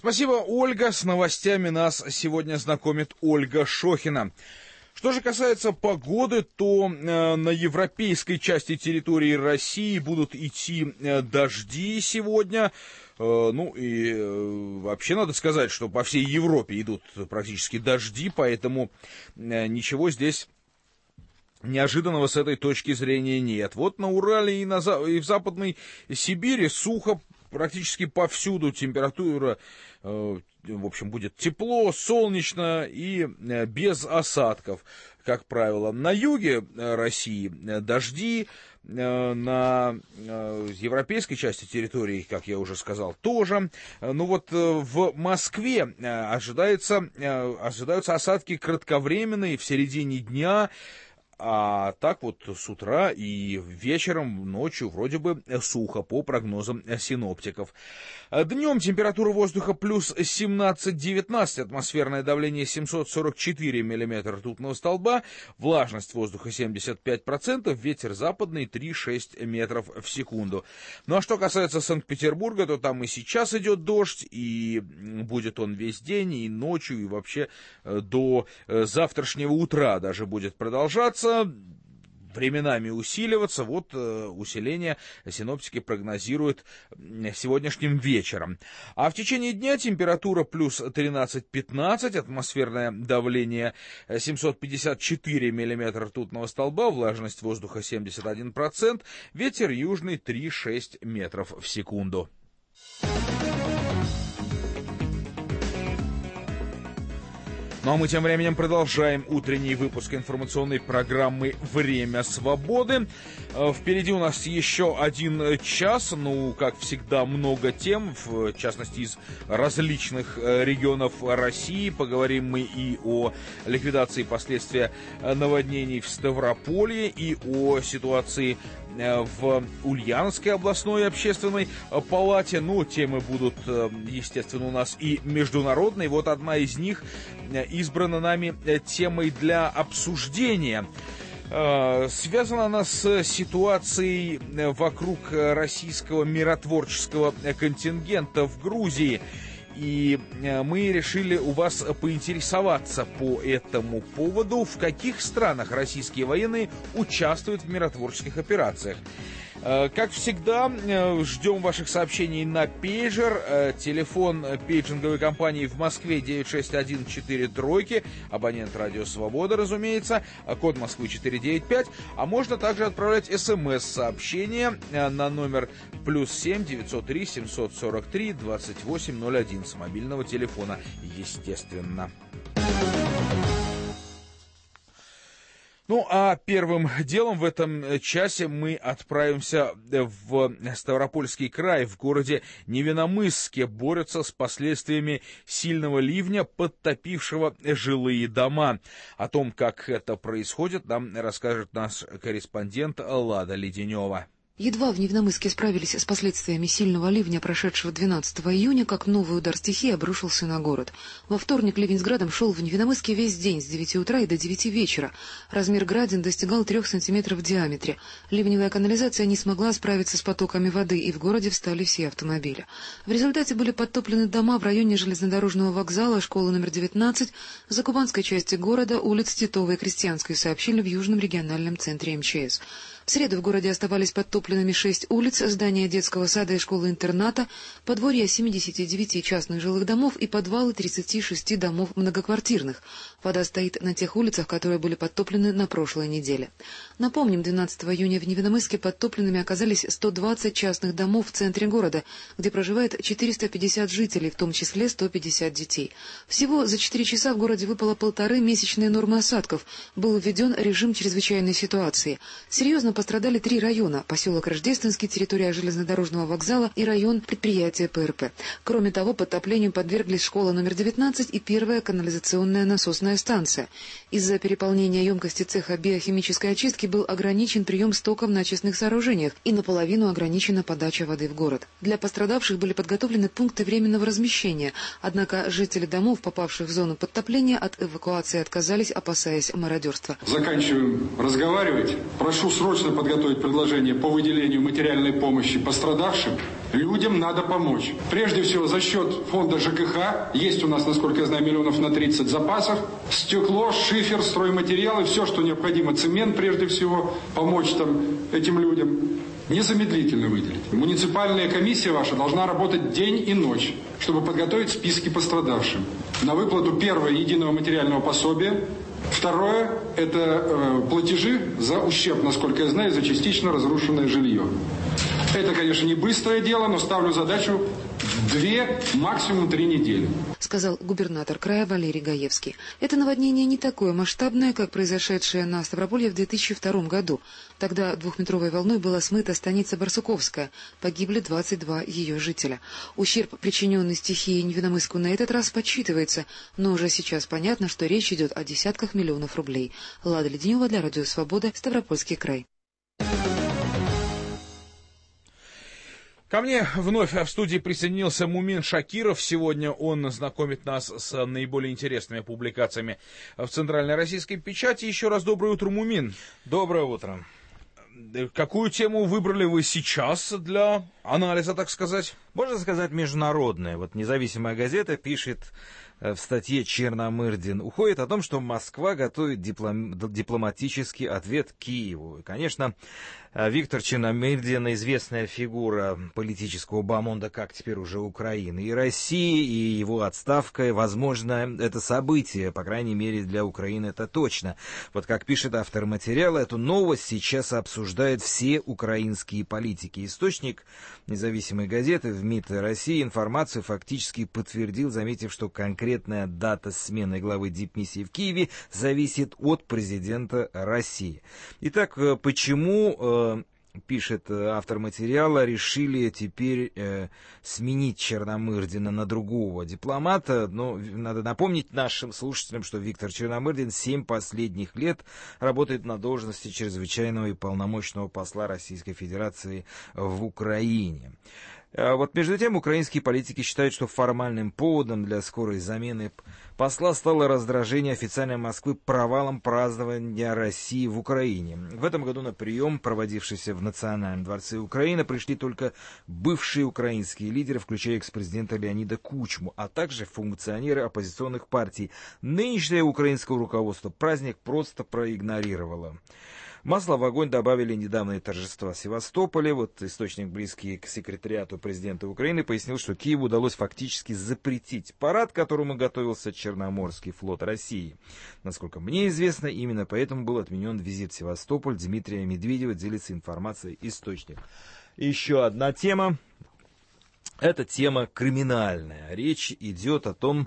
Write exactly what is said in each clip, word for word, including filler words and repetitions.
Спасибо, Ольга. С новостями нас сегодня знакомит Ольга Шохина. Что же касается погоды, то э, на европейской части территории России будут идти э, дожди сегодня. Э, ну и э, вообще надо сказать, что по всей Европе идут практически дожди, поэтому э, ничего здесь неожиданного с этой точки зрения нет. Вот на Урале и, на, и в Западной Сибири сухо практически повсюду, температура, э, в общем, будет тепло, солнечно и э, без осадков, как правило. На юге России дожди, э, на э, европейской части территории, как я уже сказал, тоже. Ну вот э, в Москве э, ожидается, э, ожидаются осадки кратковременные в середине дня. А так вот с утра и вечером, ночью вроде бы сухо, по прогнозам синоптиков. Днем температура воздуха плюс семнадцать-девятнадцать, атмосферное давление семьсот сорок четыре миллиметра ртутного столба, влажность воздуха семьдесят пять процентов, ветер западный три-шесть метров в секунду. Ну а что касается Санкт-Петербурга, то там и сейчас идет дождь, и будет он весь день, и ночью, и вообще до завтрашнего утра даже будет продолжаться. Временами усиливаться. Вот э, усиление синоптики прогнозируют сегодняшним вечером. А в течение дня температура плюс тринадцать-пятнадцать, атмосферное давление семьсот пятьдесят четыре миллиметра ртутного столба, влажность воздуха семьдесят один процент, ветер южный три-шесть метров в секунду. Ну а мы тем временем продолжаем утренний выпуск информационной программы «Время свободы». Впереди у нас еще один час, ну, как всегда, много тем, в частности, из различных регионов России. Поговорим мы и о ликвидации последствий наводнений в Ставрополье, и о ситуации в Ульяновской областной общественной палате. Ну, темы будут, естественно, у нас и международные. Вот одна из них избрана нами темой для обсуждения. Связана она с ситуацией вокруг российского миротворческого контингента в Грузии. И мы решили у вас поинтересоваться по этому поводу, в каких странах российские военные участвуют в миротворческих операциях. Как всегда, ждем ваших сообщений на пейджер. Телефон пейджинговой компании в Москве девять шесть один четыре тройки. Абонент Радио Свобода, разумеется. Код Москвы четыре девять пять. А можно также отправлять смс-сообщения на номер плюс семь девятьсот три семьсот сорок три двадцать восемь ноль один с мобильного телефона, естественно. Ну, а первым делом в этом часе мы отправимся в Ставропольский край. В городе Невинномысске борются с последствиями сильного ливня, подтопившего жилые дома. О том, как это происходит, нам расскажет наш корреспондент Лада Леденева. Едва в Невинномысске справились с последствиями сильного ливня, прошедшего двенадцатого июня, как новый удар стихии обрушился на город. Во вторник ливень с градом шел в Невинномысске весь день, с девяти утра и до девяти вечера. Размер градин достигал трех сантиметров в диаметре. Ливневая канализация не смогла справиться с потоками воды, и в городе встали все автомобили. В результате были подтоплены дома в районе железнодорожного вокзала, школы номер девятнадцать, закубанской части города, улиц Титовой и Крестьянской, сообщили в Южном региональном центре эм че эс. В среду в городе оставались подтопленными шесть улиц, здания детского сада и школы-интерната, подворья семидесяти девяти частных жилых домов и подвалы тридцати шести домов многоквартирных. Вода стоит на тех улицах, которые были подтоплены на прошлой неделе. Напомним, двенадцатого июня в Невинномысске подтопленными оказались сто двадцать частных домов в центре города, где проживает четыреста пятьдесят жителей, в том числе сто пятьдесят детей. Всего за четыре часа в городе выпало полторы месячные нормы осадков. Был введен режим чрезвычайной ситуации. Серьезно пострадали три района: поселок Рождественский, территория железнодорожного вокзала и район предприятия пэ эр пэ. Кроме того, подтоплению подверглись школа номер девятнадцать и первая канализационная насосная станция. Из-за переполнения емкости цеха биохимической очистки был ограничен прием стока в начисных сооружениях и наполовину ограничена подача воды в город. Для пострадавших были подготовлены пункты временного размещения, однако жители домов, попавших в зону подтопления, от эвакуации отказались, опасаясь мародерства. Заканчиваем разговаривать. Прошу срочно срочно подготовить предложение по выделению материальной помощи пострадавшим. Людям надо помочь. Прежде всего, за счет фонда ЖКХ, есть у нас, насколько я знаю, миллионов на тридцать запасов, стекло, шифер, стройматериалы, все, что необходимо, цемент, прежде всего, помочь там этим людям. Незамедлительно выделить. Муниципальная комиссия ваша должна работать день и ночь, чтобы подготовить списки пострадавшим. На выплату первого единого материального пособия. Второе – это э, платежи за ущерб, насколько я знаю, за частично разрушенное жилье. Это, конечно, не быстрое дело, но ставлю задачу две, максимум три недели. Сказал губернатор края Валерий Гаевский. Это наводнение не такое масштабное, как произошедшее на Ставрополье в две тысячи втором году. Тогда двухметровой волной была смыта станица Барсуковская. Погибли двадцать два ее жителя. Ущерб, причиненный стихией Невиномысску, на этот раз подсчитывается, но уже сейчас понятно, что речь идет о десятках миллионов рублей. Лада Леденева для Радио Свобода, Ставропольский край. Ко мне вновь в студии присоединился Мумин Шакиров. Сегодня он знакомит нас с наиболее интересными публикациями в центральной российской печати. Еще раз доброе утро, Мумин. Доброе утро. Какую тему выбрали вы сейчас для анализа, так сказать? Можно сказать, международная. Вот независимая газета пишет в статье «Черномырдин» уходит о том, что Москва готовит диплом... дипломатический ответ Киеву. И, конечно, Виктор Черномырдин, известная фигура политического бомонда, как теперь уже Украины, и России, и его отставка, возможно, это событие, по крайней мере, для Украины это точно. Вот как пишет автор материала, эту новость сейчас обсуждают все украинские политики. Источник независимой газеты в МИД России информацию фактически подтвердил, заметив, что конкретная дата смены главы дипмиссии в Киеве зависит от президента России. Итак, почему, пишет автор материала, решили теперь э, сменить Черномырдина на другого дипломата? Ну, надо напомнить нашим слушателям, что Виктор Черномырдин семь последних лет работает на должности чрезвычайного и полномочного посла Российской Федерации в Украине. Вот между тем, украинские политики считают, что формальным поводом для скорой замены посла стало раздражение официальной Москвы провалом празднования России в Украине. В этом году на прием, проводившийся в Национальном дворце Украины, пришли только бывшие украинские лидеры, включая экс-президента Леонида Кучму, а также функционеры оппозиционных партий. Нынешнее украинское руководство праздник просто проигнорировало. Масло в огонь добавили недавние торжества в Севастополе. Вот источник, близкий к секретариату президента Украины, пояснил, что Киеву удалось фактически запретить парад, к которому готовился Черноморский флот России. Насколько мне известно, именно поэтому был отменен визит в Севастополь Дмитрия Медведева, делится информацией источник. Еще одна тема. Это тема криминальная. Речь идет о том,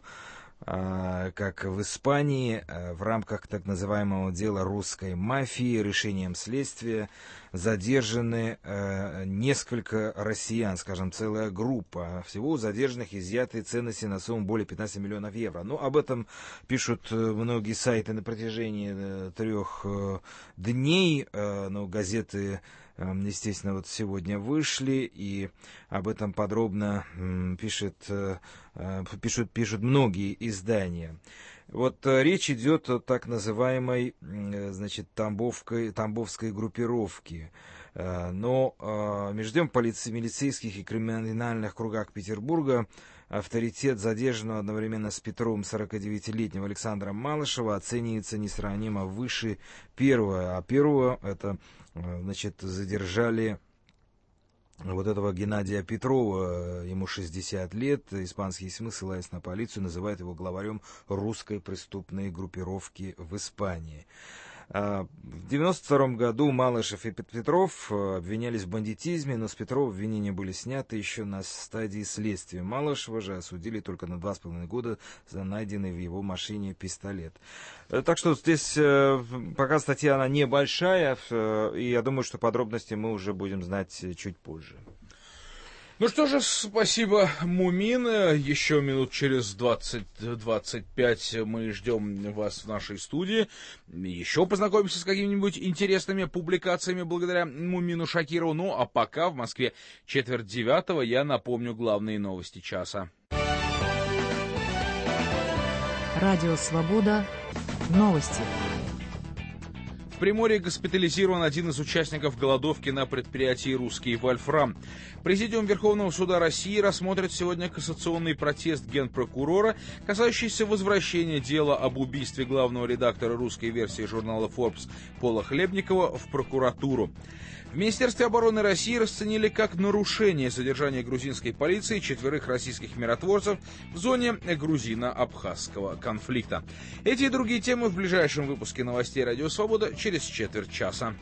как в Испании в рамках так называемого дела русской мафии решением следствия задержаны несколько россиян, скажем, целая группа. Всего у задержанных изъяты ценности на сумму более пятнадцати миллионов евро. Ну, об этом пишут многие сайты на протяжении трех дней, но газеты, естественно, вот сегодня вышли, и об этом подробно пишет, пишут, пишут многие издания. Вот речь идет о так называемой, значит, Тамбовской, Тамбовской группировке. Но между тем в милицейских и криминальных кругах Петербурга авторитет задержанного одновременно с Петровым сорокадевятилетнего Александра Малышева оценивается несравнимо выше первого. А первого это, значит, задержали вот этого Геннадия Петрова, ему шестьдесят лет, испанские СМИ, ссылаясь на полицию, называют его главарем русской преступной группировки в Испании. В девяносто втором году Малышев и Петров обвинялись в бандитизме, но с Петрова обвинения были сняты еще на стадии следствия. Малышева же осудили только на два с половиной года за найденный в его машине пистолет. Так что здесь пока статья она небольшая, и я думаю, что подробности мы уже будем знать чуть позже. Ну что же, спасибо, Мумин. Еще минут через двадцать-двадцать пять мы ждем вас в нашей студии. Еще познакомимся с какими-нибудь интересными публикациями благодаря Мумину Шакирову. Ну, а пока в Москве четверть девятого, я напомню главные новости часа. Радио «Свобода». Новости. В Приморье госпитализирован один из участников голодовки на предприятии «Русский Вольфрам». Президиум Верховного суда России рассмотрит сегодня кассационный протест генпрокурора, касающийся возвращения дела об убийстве главного редактора русской версии журнала Forbes Пола Хлебникова в прокуратуру. В Министерстве обороны России расценили как нарушение содержания грузинской полиции четверых российских миротворцев в зоне грузино-абхазского конфликта. Эти и другие темы в ближайшем выпуске новостей «Радио Свобода» через четверть часа.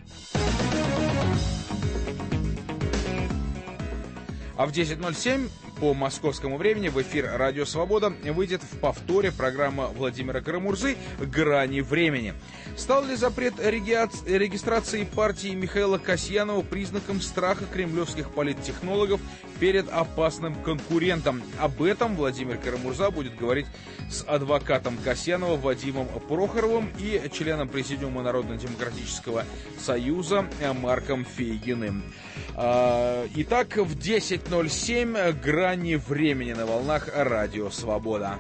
А в десять ноль семь по московскому времени в эфир «Радио Свобода» выйдет в повторе программа Владимира Карамурзы «Грани времени». Стал ли запрет регистрации партии Михаила Касьянова признаком страха кремлевских политтехнологов перед опасным конкурентом? Об этом Владимир Карамурза будет говорить с адвокатом Касьянова Вадимом Прохоровым и членом Президиума Народно-демократического союза Марком Фейгиным. Итак, в десять ноль семь «Грани времени» на волнах «Радио Свобода».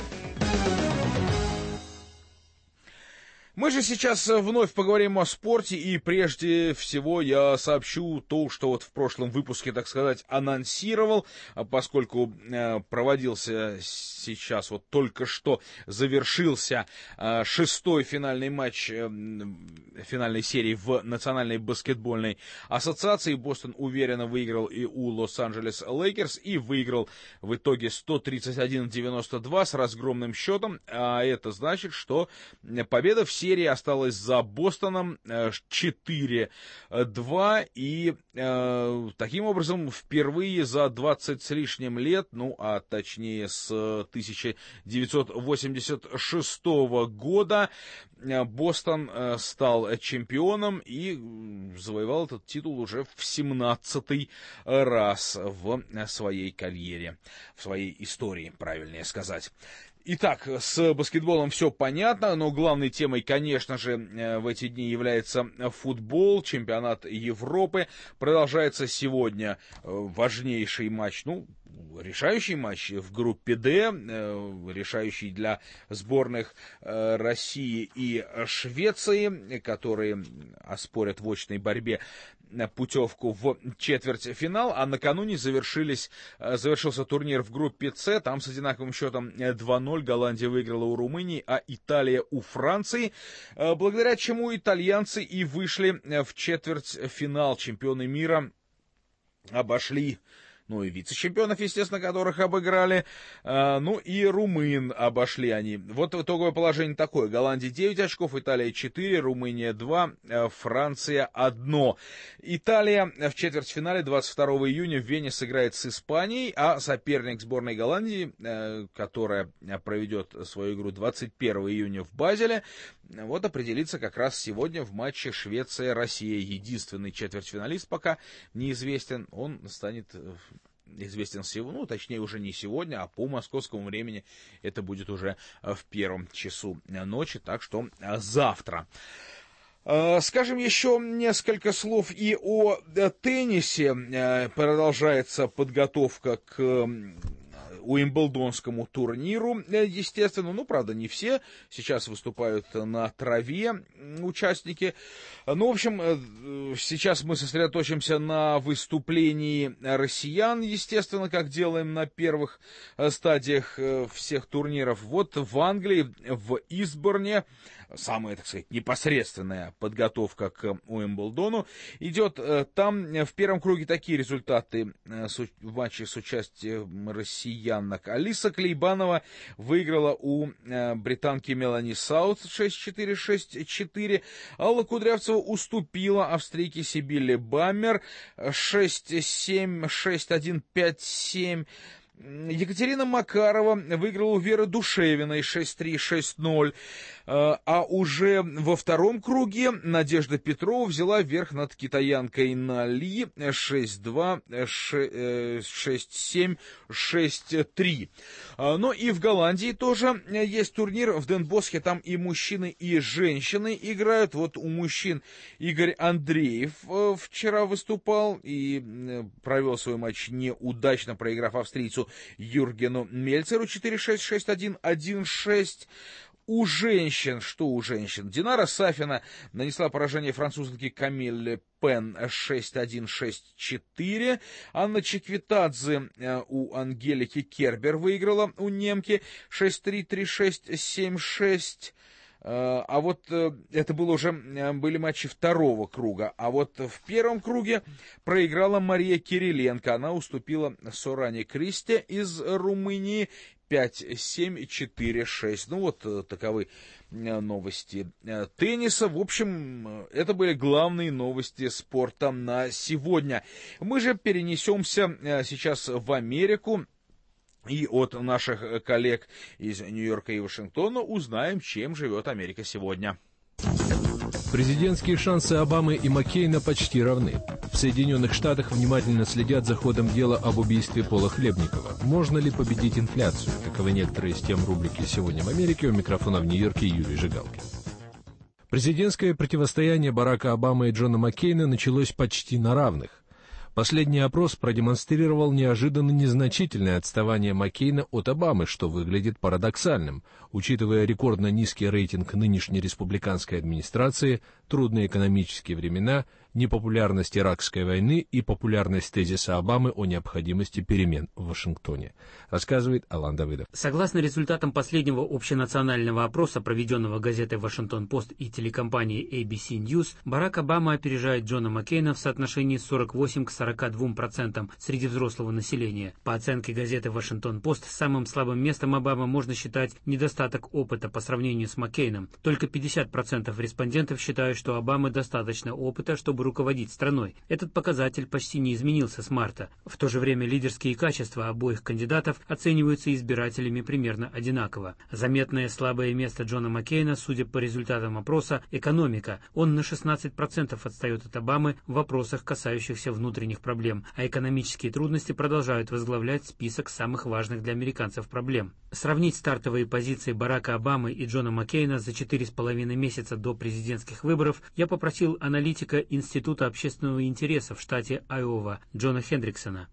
Мы же сейчас вновь поговорим о спорте, и прежде всего я сообщу то, что вот в прошлом выпуске, так сказать, анонсировал, поскольку проводился сейчас, вот только что завершился шестой финальный матч финальной серии в Национальной баскетбольной ассоциации. Бостон уверенно выиграл и у Лос-Анджелес Лейкерс, и выиграл в итоге сто тридцать один девяносто два с разгромным счетом, а это значит, что победа в серии осталась за Бостоном четыре два, и э, таким образом впервые за двадцать с лишним лет, ну а точнее с тысяча девятьсот восемьдесят шестого года, Бостон стал чемпионом и завоевал этот титул уже в семнадцатый раз в своей карьере, в своей истории, правильнее сказать. Итак, с баскетболом все понятно, но главной темой, конечно же, в эти дни является футбол, чемпионат Европы. Продолжается сегодня важнейший матч, ну, решающий матч в группе «Д», решающий для сборных России и Швеции, которые оспорят в очной борьбе путевку в четвертьфинал, а накануне завершились, завершился турнир в группе «С», там с одинаковым счетом два ноль Голландия выиграла у Румынии, а Италия у Франции, благодаря чему итальянцы и вышли в четвертьфинал. Чемпионы мира обошли, ну и вице-чемпионов, естественно, которых обыграли, э, ну и румын обошли они. Вот итоговое положение такое: Голландия девять очков, Италия четыре, Румыния два, э, Франция один. Италия в четвертьфинале двадцать второго июня в Вене сыграет с Испанией, а соперник сборной Голландии, э, которая проведет свою игру двадцать первого июня в Базеле, вот определится как раз сегодня в матче Швеция-Россия. Единственный четвертьфиналист пока неизвестен, он станет известен сегодня, ну, точнее, уже не сегодня, а по московскому времени это будет уже в первом часу ночи, так что завтра. Скажем еще несколько слов и о теннисе. Продолжается подготовка к Уимблдонскому турниру, естественно. Ну, правда, не все сейчас выступают на траве участники. Ну, в общем, сейчас мы сосредоточимся на выступлении россиян, естественно, как делаем на первых стадиях всех турниров. Вот в Англии, в Истборне, самая, так сказать, непосредственная подготовка к Уимблдону идет. Там в первом круге такие результаты в матче с участием россиян. Алиса Клейбанова выиграла у британки Мелани Саут шесть четыре шесть четыре. Алла Кудрявцева уступила австрийке Сибилле Баммер шесть семь шесть один пять семь. Екатерина Макарова выиграла у Веры Душевиной шесть три шесть ноль, а уже во втором круге Надежда Петрова взяла верх над китаянкой Нали шесть два шесть семь шесть три. Но и в Голландии тоже есть турнир в Den Bosch, там и мужчины, и женщины играют. Вот у мужчин Игорь Андреев вчера выступал и провел свой матч неудачно, проиграв австрийцу Юргену Мельцеру четыре шесть шесть один один шесть. У женщин, что у женщин? Динара Сафина нанесла поражение французке Камилле Пен шесть один шесть четыре. Анна Чиквитадзе у Ангелики Кербер выиграла у немки шесть три три шесть семь шесть. А вот это было уже, были матчи второго круга. А вот в первом круге проиграла Мария Кириленко. Она уступила Соране Кристе из Румынии пять семь четыре шесть. Ну вот таковы новости тенниса. В общем, это были главные новости спорта на сегодня. Мы же перенесемся сейчас в Америку. И от наших коллег из Нью-Йорка и Вашингтона узнаем, чем живет Америка сегодня. Президентские шансы Обамы и Маккейна почти равны. В Соединенных Штатах внимательно следят за ходом дела об убийстве Пола Хлебникова. Можно ли победить инфляцию? Таковы некоторые из тем рубрики «Сегодня в Америке». У микрофона в Нью-Йорке Юрий Жигалкин. Президентское противостояние Барака Обамы и Джона Маккейна началось почти на равных. Последний опрос продемонстрировал неожиданно незначительное отставание Маккейна от Обамы, что выглядит парадоксальным, учитывая рекордно низкий рейтинг нынешней республиканской администрации, трудные экономические времена, непопулярность Иракской войны и популярность тезиса Обамы о необходимости перемен в Вашингтоне, рассказывает Алан Давыдов. Согласно результатам последнего общенационального опроса, проведенного газетой «Вашингтон-Пост» и телекомпанией эй би си News, Барак Обама опережает Джона Маккейна в соотношении сорок восемь к сорока двум процентам среди взрослого населения. По оценке газеты «Вашингтон-Пост», самым слабым местом Обамы можно считать недостаток опыта по сравнению с Маккейном. Только пятьдесят процентов респондентов считают, что Обамы достаточно опыта, чтобы руководить страной. Этот показатель почти не изменился с марта. В то же время лидерские качества обоих кандидатов оцениваются избирателями примерно одинаково. Заметное слабое место Джона Маккейна, судя по результатам опроса, экономика. Он на шестнадцать процентов отстает от Обамы в вопросах, касающихся внутренних проблем, а экономические трудности продолжают возглавлять список самых важных для американцев проблем. Сравнить стартовые позиции Барака Обамы и Джона Маккейна за четыре с половиной месяца до президентских выборов я попросил аналитика Института общественного интереса в штате Айова Джона Хендриксона.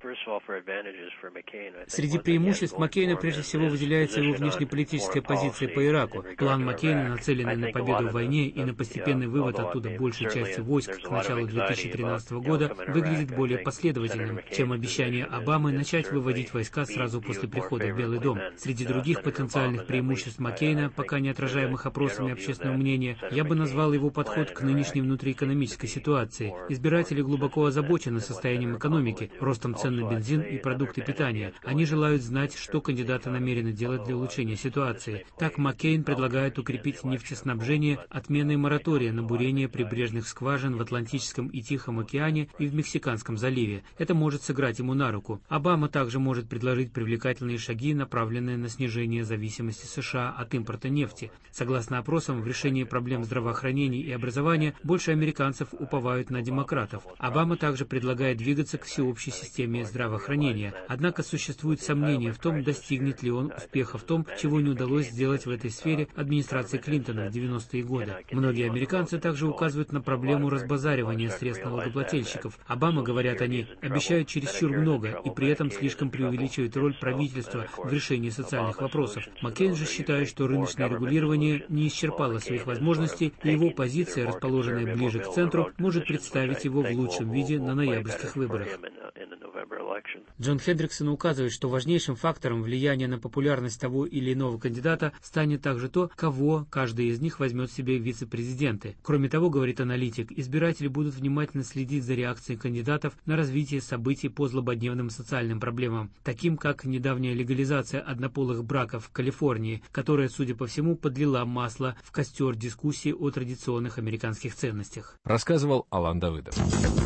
Среди преимуществ Маккейна прежде всего выделяется его внешнеполитическая позиция по Ираку. План Маккейна, нацеленный на победу в войне и на постепенный вывод оттуда большей части войск к началу две тысячи тринадцатого года, выглядит более последовательным, чем обещание Обамы начать выводить войска сразу после прихода в Белый дом. Среди других потенциальных преимуществ Маккейна, пока не отражаемых опросами общественного мнения, я бы назвал его подход к нынешней внутриэкономической ситуации. Избиратели глубоко озабочены состоянием экономики, ростом цен на бензин и продукты питания. Они желают знать, что кандидаты намерены делать для улучшения ситуации. Так Маккейн предлагает укрепить нефтеснабжение отменой моратория на бурение прибрежных скважин в Атлантическом и Тихом океане и в Мексиканском заливе. Это может сыграть ему на руку. Обама также может предложить привлекательные шаги, направленные на снижение зависимости США от импорта нефти. Согласно опросам, в решении проблем здравоохранения и образования больше американцев уповают на демократов. Обама также предлагает двигаться к всеобщей системе здравоохранения. Однако существует сомнение в том, достигнет ли он успеха в том, чего не удалось сделать в этой сфере администрации Клинтона в девяностые годы. Многие американцы также указывают на проблему разбазаривания средств налогоплательщиков. Обама, говорят они, обещают чересчур много и при этом слишком преувеличивает роль правительства в решении социальных вопросов. Маккейн же считает, что рыночное регулирование не исчерпало своих возможностей, и его позиция, расположенная ближе к центру, может представить его в лучшем виде на ноябрьских выборах. Джон Хендриксон указывает, что важнейшим фактором влияния на популярность того или иного кандидата станет также то, кого каждый из них возьмет себе вице-президенты. Кроме того, говорит аналитик, избиратели будут внимательно следить за реакцией кандидатов на развитие событий по злободневным социальным проблемам, таким как недавняя легализация однополых браков в Калифорнии, которая, судя по всему, подлила масло в костер дискуссии о традиционных американских ценностях. Рассказывал Алан Давыдов.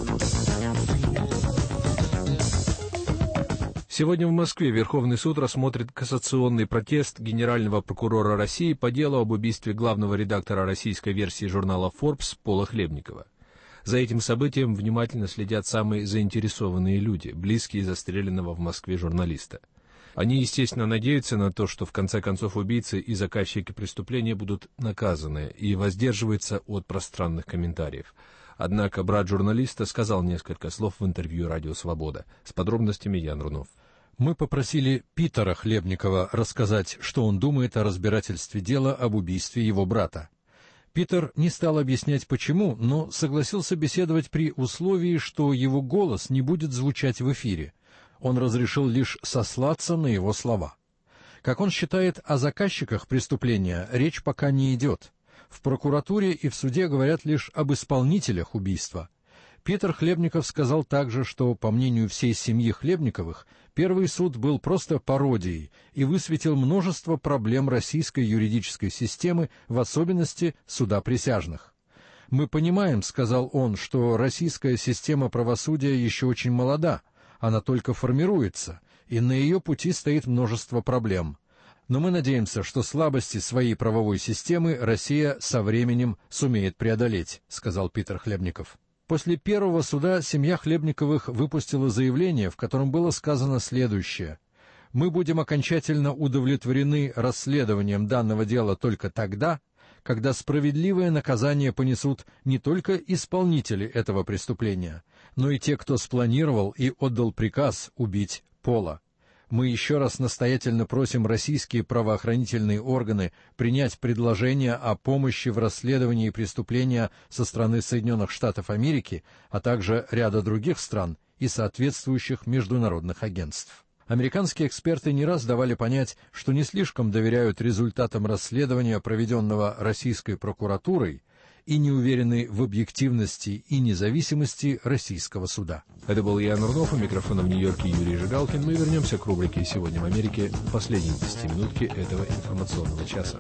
Сегодня в Москве Верховный суд рассмотрит кассационный протест генерального прокурора России по делу об убийстве главного редактора российской версии журнала Forbes Пола Хлебникова. За этим событием внимательно следят самые заинтересованные люди, близкие застреленного в Москве журналиста. Они, естественно, надеются на то, что в конце концов убийцы и заказчики преступления будут наказаны и воздерживаются от пространных комментариев. Однако брат журналиста сказал несколько слов в интервью «Радио Свобода». С подробностями Ян Рунов. Мы попросили Питера Хлебникова рассказать, что он думает о разбирательстве дела об убийстве его брата. Питер не стал объяснять почему, но согласился беседовать при условии, что его голос не будет звучать в эфире. Он разрешил лишь сослаться на его слова. Как он считает, о заказчиках преступления речь пока не идет. В прокуратуре и в суде говорят лишь об исполнителях убийства. Питер Хлебников сказал также, что, по мнению всей семьи Хлебниковых, первый суд был просто пародией и высветил множество проблем российской юридической системы, в особенности суда присяжных. «Мы понимаем, — сказал он, — что российская система правосудия еще очень молода, она только формируется, и на ее пути стоит множество проблем. Но мы надеемся, что слабости своей правовой системы Россия со временем сумеет преодолеть», — сказал Питер Хлебников. После первого суда семья Хлебниковых выпустила заявление, в котором было сказано следующее: «Мы будем окончательно удовлетворены расследованием данного дела только тогда, когда справедливое наказание понесут не только исполнители этого преступления, но и те, кто спланировал и отдал приказ убить Пола. Мы еще раз настоятельно просим российские правоохранительные органы принять предложение о помощи в расследовании преступления со стороны Соединенных Штатов Америки, а также ряда других стран и соответствующих международных агентств». Американские эксперты не раз давали понять, что не слишком доверяют результатам расследования, проведенного российской прокуратурой, и не уверены в объективности и независимости российского суда. Это был Ян Урнов, у микрофона в Нью-Йорке Юрий Жигалкин. Мы вернемся к рубрике «Сегодня в Америке» в последней десятиминутке этого информационного часа.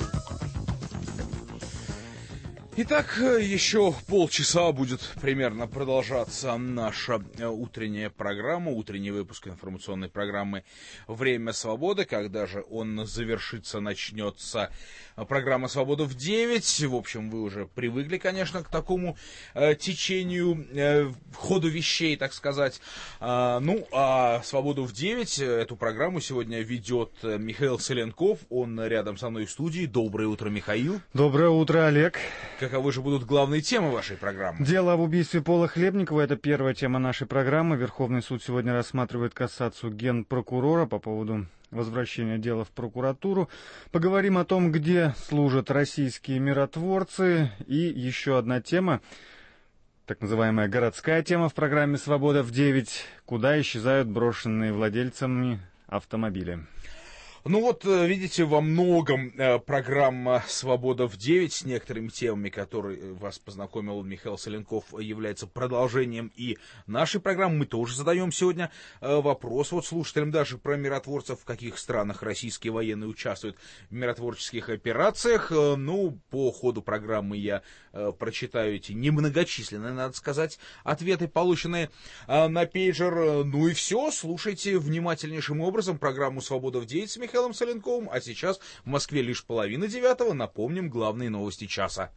Итак, еще полчаса будет примерно продолжаться наша утренняя программа, утренний выпуск информационной программы «Время свободы». Когда же он завершится, начнется программа «Свобода в девять». В общем, вы уже привыкли, конечно, к такому э, течению, э, ходу вещей, так сказать. А, ну, а «Свободу в девять», эту программу сегодня ведет Михаил Соленков. Он рядом со мной в студии. Доброе утро, Михаил. Доброе утро, Олег. Каковы же будут главные темы вашей программы? Дело об убийстве Пола Хлебникова — это первая тема нашей программы. Верховный суд сегодня рассматривает кассацию генпрокурора по поводу возвращения дела в прокуратуру. Поговорим о том, где служат российские миротворцы. И еще одна тема, так называемая городская тема в программе «Свобода в девять». Куда исчезают брошенные владельцами автомобили? Ну вот, видите, во многом э, программа «Свобода в девять» с некоторыми темами, которые вас познакомил Михаил Соленков, является продолжением и нашей программы. Мы тоже задаем сегодня э, вопрос вот слушателям даже про миротворцев, в каких странах российские военные участвуют в миротворческих операциях. Э, ну, по ходу программы я э, прочитаю эти немногочисленные, надо сказать, ответы, полученные э, на пейджер. Ну и все, слушайте внимательнейшим образом программу «Свобода в девять» с Михаилом Михаилом Соленковым, а сейчас в Москве лишь половина девятого. Напомним главные новости часа.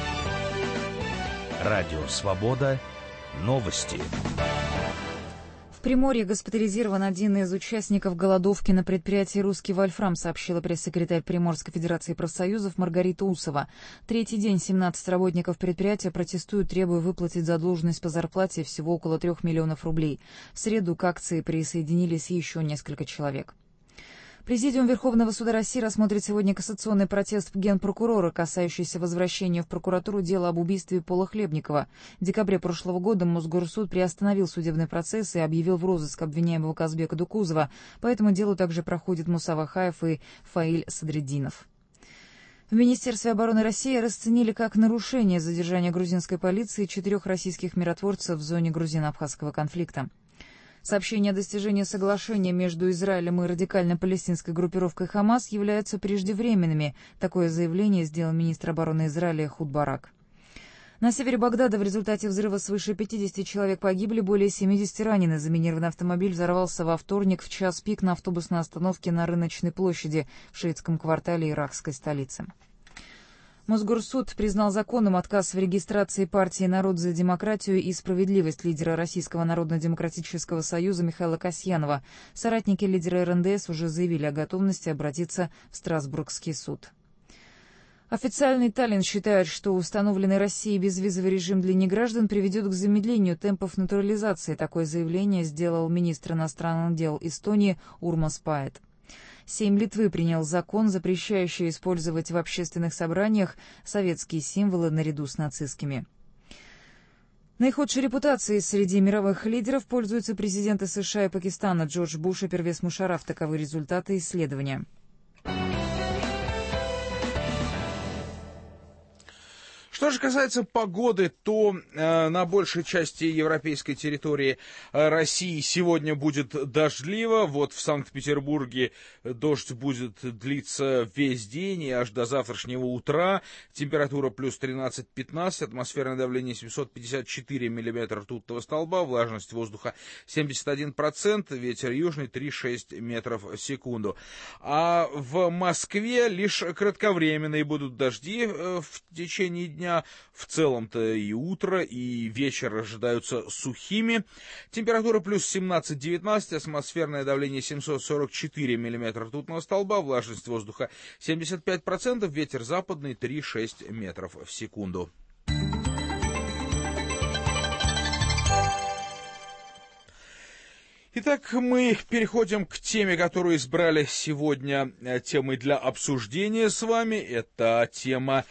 Радио «Свобода». Новости. В Приморье госпитализирован один из участников голодовки на предприятии «Русский Вольфрам», сообщила пресс-секретарь Приморской федерации профсоюзов Маргарита Усова. Третий день семнадцать работников предприятия протестуют, требуя выплатить задолженность по зарплате всего около трех миллионов рублей. В среду к акции присоединились еще несколько человек. Президиум Верховного суда России рассмотрит сегодня кассационный протест генпрокурора, касающийся возвращения в прокуратуру дела об убийстве Пола Хлебникова. В декабре прошлого года Мосгорсуд приостановил судебный процесс и объявил в розыск обвиняемого Казбека Дукузова. По этому делу также проходят Муса Вахаев и Фаиль Садриддинов. В Министерстве обороны России расценили как нарушение задержания грузинской полиции четырех российских миротворцев в зоне грузино-абхазского конфликта. Сообщение о достижении соглашения между Израилем и радикально-палестинской группировкой «Хамас» являются преждевременными. Такое заявление сделал министр обороны Израиля Эхуд Барак. На севере Багдада в результате взрыва свыше пятидесяти человек погибли, более семидесяти ранены. Заминированный автомобиль взорвался во вторник в час пик на автобусной остановке на Рыночной площади в шиитском квартале иракской столицы. Мосгорсуд признал законным отказ в регистрации партии «Народ за демократию и справедливость» лидера Российского народно-демократического союза Михаила Касьянова. Соратники лидера эр эн дэ эс уже заявили о готовности обратиться в Страсбургский суд. Официальный Таллин считает, что установленный Россией безвизовый режим для неграждан приведет к замедлению темпов натурализации. Такое заявление сделал министр иностранных дел Эстонии Урмас Паэт. Сейм Литвы принял закон, запрещающий использовать в общественных собраниях советские символы наряду с нацистскими. Наихудшей репутацией среди мировых лидеров пользуются президенты США и Пакистана Джордж Буш и Первез Мушарраф. Таковы результаты исследования. Что же касается погоды, то э, на большей части европейской территории э, России сегодня будет дождливо. Вот в Санкт-Петербурге дождь будет длиться весь день и аж до завтрашнего утра. Температура плюс тринадцать-пятнадцать, атмосферное давление семьсот пятьдесят четыре миллиметра ртутного столба, влажность воздуха семьдесят один процент, ветер южный три-шесть метров в секунду. А в Москве лишь кратковременные будут дожди э, в течение дня. В целом-то и утро, и вечер ожидаются сухими. Температура плюс семнадцать-девятнадцать, атмосферное давление семьсот сорок четыре миллиметра ртутного столба, влажность воздуха семьдесят пять процентов, ветер западный три-шесть метров в секунду. Итак, мы переходим к теме, которую избрали сегодня темой для обсуждения с вами. Это тема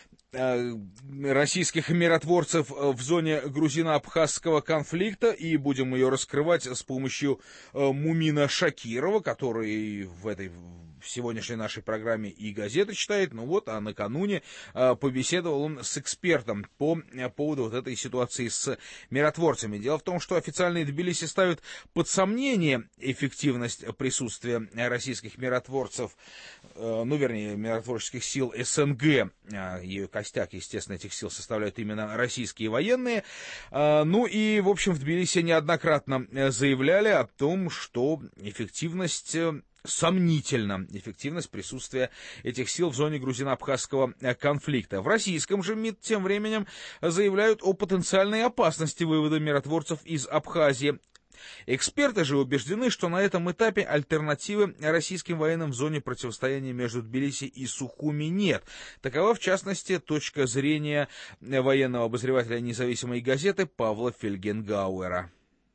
российских миротворцев в зоне грузино-абхазского конфликта, и будем ее раскрывать с помощью Мумина Шакирова, который в этой в сегодняшней нашей программе и газеты читает. Ну вот, а накануне побеседовал он с экспертом по поводу вот этой ситуации с миротворцами. Дело в том, что официальные Тбилиси ставят под сомнение эффективность присутствия российских миротворцев, ну, вернее, миротворческих сил СНГ. Ее костяк, естественно, этих сил составляют именно российские военные. Ну и, в общем, в Тбилиси неоднократно заявляли о том, что эффективность сомнительна, эффективность присутствия этих сил в зоне грузино-абхазского конфликта. В российском же МИД тем временем заявляют о потенциальной опасности вывода миротворцев из Абхазии. Эксперты же убеждены, что на этом этапе альтернативы российским военным в зоне противостояния между Тбилиси и Сухуми нет. Такова, в частности, точка зрения военного обозревателя независимой газеты Павла Фельгенгауэра.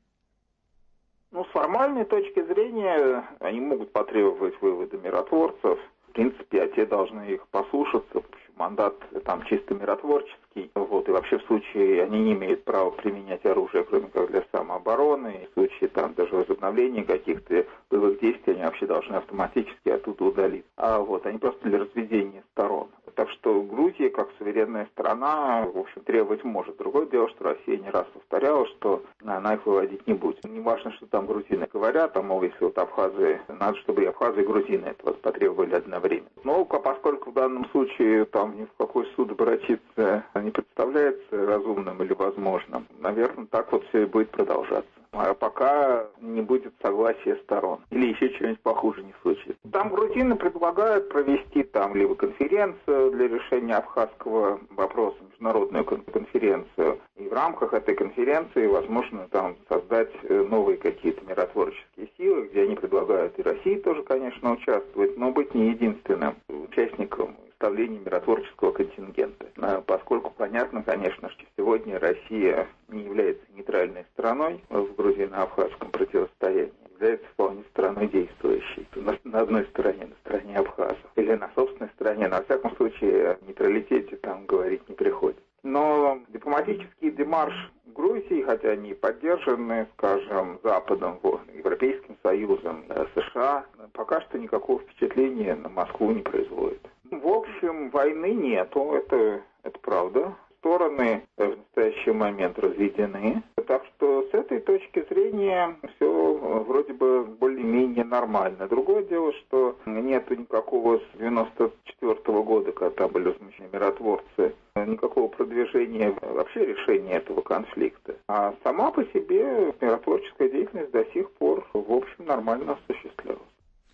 Ну, с формальной точки зрения, они могут потребовать вывода миротворцев. В принципе, а те должны их послушаться. Мандат там чисто миротворческий. Вот, и вообще в случае они не имеют права применять оружие, кроме как для самообороны. И в случае там даже возобновления каких-то боевых действий они вообще должны автоматически оттуда удалиться. А вот они просто для разведения сторон. Так что Грузия, как суверенная страна, в общем, требовать может. Другое дело, что Россия не раз повторяла, что она их выводить не будет. Не важно, что там грузины говорят, а мол, если вот абхазы, надо, чтобы и абхазы, и грузины этого потребовали одновременно. Но поскольку в данном случае там ни в какой суд обратиться не представляется разумным или возможным, наверное, так вот все и будет продолжаться. А пока не будет согласия сторон. Или еще что-нибудь похуже не случится. Там грузины предлагают провести там либо конференцию для решения абхазского вопроса, международную конференцию. И в рамках этой конференции, возможно, там создать новые какие-то миротворческие силы, где они предлагают и России тоже, конечно, участвовать, но быть не единственным участником составления миротворческого контингента. Поскольку понятно, конечно, что сегодня Россия не является нейтральной страной в грузино-абхазском противостоянии, является вполне страной действующей. На, на одной стороне, на стороне абхазов, или на собственной стороне, на всяком случае, о нейтралитете там говорить не приходится. Но дипломатический демарш Грузии, хотя они поддержаны, скажем, Западом, Европейским Союзом, США, пока что никакого впечатления на Москву не производит. В общем, войны нету, это, это правда. Стороны в настоящий момент разведены. Так что с этой точки зрения все вроде бы более-менее нормально. Другое дело, что нету никакого с девяносто четвёртого года, когда там были размещены миротворцы, никакого продвижения, вообще решения этого конфликта. А сама по себе миротворческая деятельность до сих пор, в общем, нормально осуществлялась.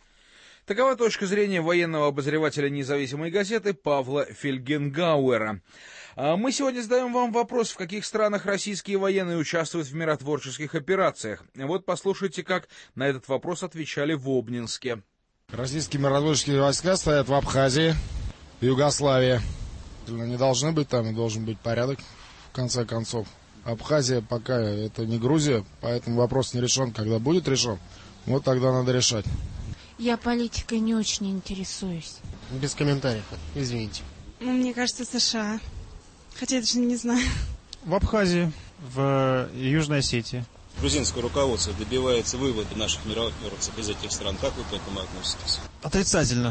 Такова точка зрения военного обозревателя независимой газеты Павла Фельгенгауэра. Мы сегодня задаем вам вопрос, в каких странах российские военные участвуют в миротворческих операциях. Вот послушайте, как на этот вопрос отвечали в Обнинске. Российские миротворческие войска стоят в Абхазии, Югославия. Не должны быть там, и должен быть порядок, в конце концов. Абхазия пока это не Грузия, поэтому вопрос не решен. Когда будет решен, вот тогда надо решать. Я политикой не очень интересуюсь. Без комментариев, извините. Ну, мне кажется, США. Хотя я даже не знаю. В Абхазии, в Южной Осетии. Грузинское руководство добивается вывода наших миротворцев из этих стран. Как вы к этому относитесь? Отрицательно.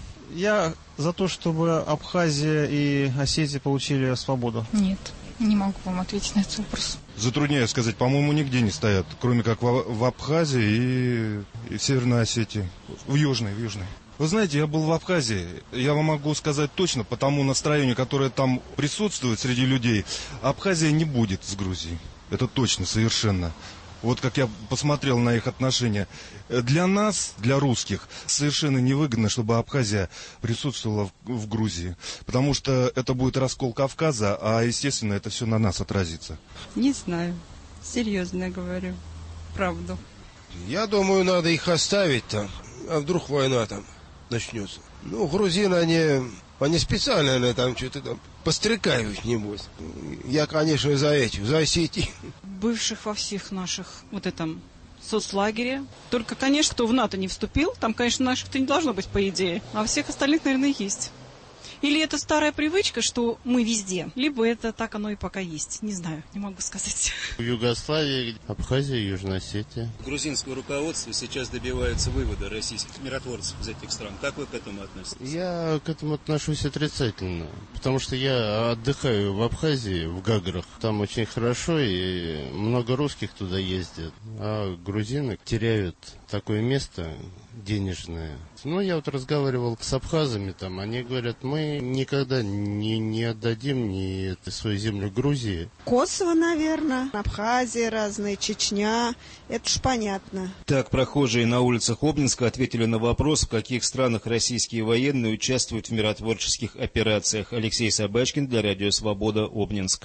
Я за то, чтобы Абхазия и Осетия получили свободу. Нет, не могу вам ответить на этот вопрос. Затрудняюсь сказать, по-моему, нигде не стоят, кроме как в, в Абхазии и, и в Северной Осетии. В Южной, в Южной. Вы знаете, я был в Абхазии. Я вам могу сказать точно, по тому настроению, которое там присутствует среди людей, Абхазия не будет с Грузией. Это точно, совершенно. Вот как я посмотрел на их отношения. Для нас, для русских, совершенно невыгодно, чтобы Абхазия присутствовала в, в Грузии. Потому что это будет раскол Кавказа, а, естественно, это все на нас отразится. Не знаю. Серьезно говорю. Правду. Я думаю, надо их оставить там. А вдруг война там начнется. Ну, грузины, они, они специально они там что-то там пострекают, небось. Я, конечно, за этих, за Осетию. Бывших во всех наших вот этом соцлагере. Только, конечно, кто в НАТО не вступил, там, конечно, наших-то не должно быть, по идее. А всех остальных, наверное, есть. Или это старая привычка, что мы везде, либо это так оно и пока есть. Не знаю, не могу сказать. В Югославии, Абхазия, Южная Осетия. Грузинское руководство сейчас добивается вывода российских миротворцев из этих стран. Как вы к этому относитесь? Я к этому отношусь отрицательно, потому что я отдыхаю в Абхазии, в Гаграх. Там очень хорошо, и много русских туда ездят. А грузины теряют такое место денежное. Ну, я вот разговаривал с абхазами там, они говорят, мы никогда не, не отдадим ни свою землю Грузии. Косово, наверное, Абхазия разные, Чечня, это ж понятно. Так прохожие на улицах Обнинска ответили на вопрос, в каких странах российские военные участвуют в миротворческих операциях. Алексей Собачкин для Радио Свобода, Обнинск.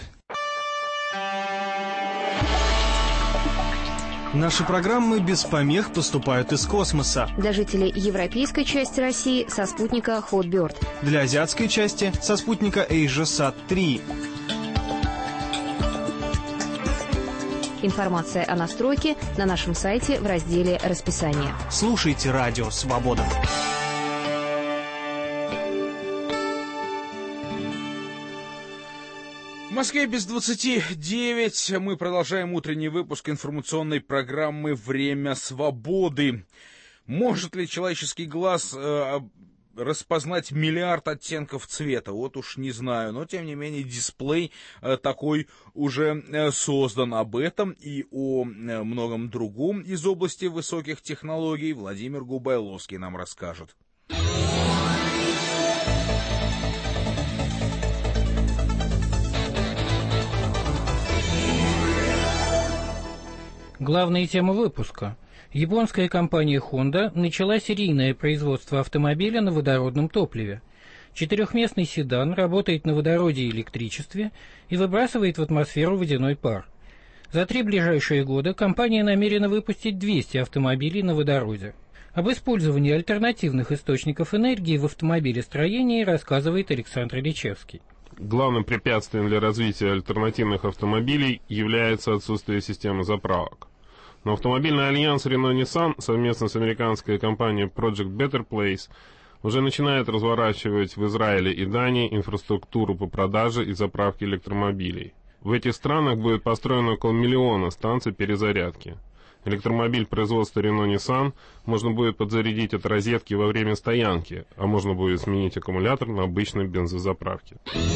Наши программы без помех поступают из космоса. Для жителей европейской части России со спутника Hotbird. Для азиатской части со спутника AsiaSat три. Информация о настройке на нашем сайте в разделе «Расписание». Слушайте Радио Свобода. В Москве без двадцати девять. Мы продолжаем утренний выпуск информационной программы «Время свободы». Может ли человеческий глаз э, распознать миллиард оттенков цвета? Вот уж не знаю. Но, тем не менее, дисплей э, такой уже э, создан. Об этом и о э, многом другом из области высоких технологий Владимир Губайловский нам расскажет. Главная тема выпуска. Японская компания Honda начала серийное производство автомобиля на водородном топливе. Четырехместный седан работает на водороде и электричестве и выбрасывает в атмосферу водяной пар. За три ближайшие года компания намерена выпустить двести автомобилей на водороде. Об использовании альтернативных источников энергии в автомобилестроении рассказывает Александр Ильичевский. Главным препятствием для развития альтернативных автомобилей является отсутствие системы заправок. Но автомобильный альянс Renault-Nissan совместно с американской компанией Project Better Place уже начинает разворачивать в Израиле и Дании инфраструктуру по продаже и заправке электромобилей. В этих странах будет построено около миллиона станций перезарядки. Электромобиль производства Renault-Nissan можно будет подзарядить от розетки во время стоянки, а можно будет сменить аккумулятор на обычной бензозаправке.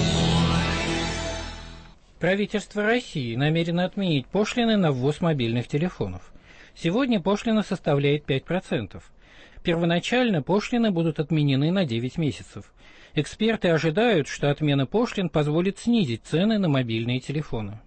Правительство России намерено отменить пошлины на ввоз мобильных телефонов. Сегодня пошлина составляет пять процентов. Первоначально пошлины будут отменены на девять месяцев. Эксперты ожидают, что отмена пошлин позволит снизить цены на мобильные телефоны.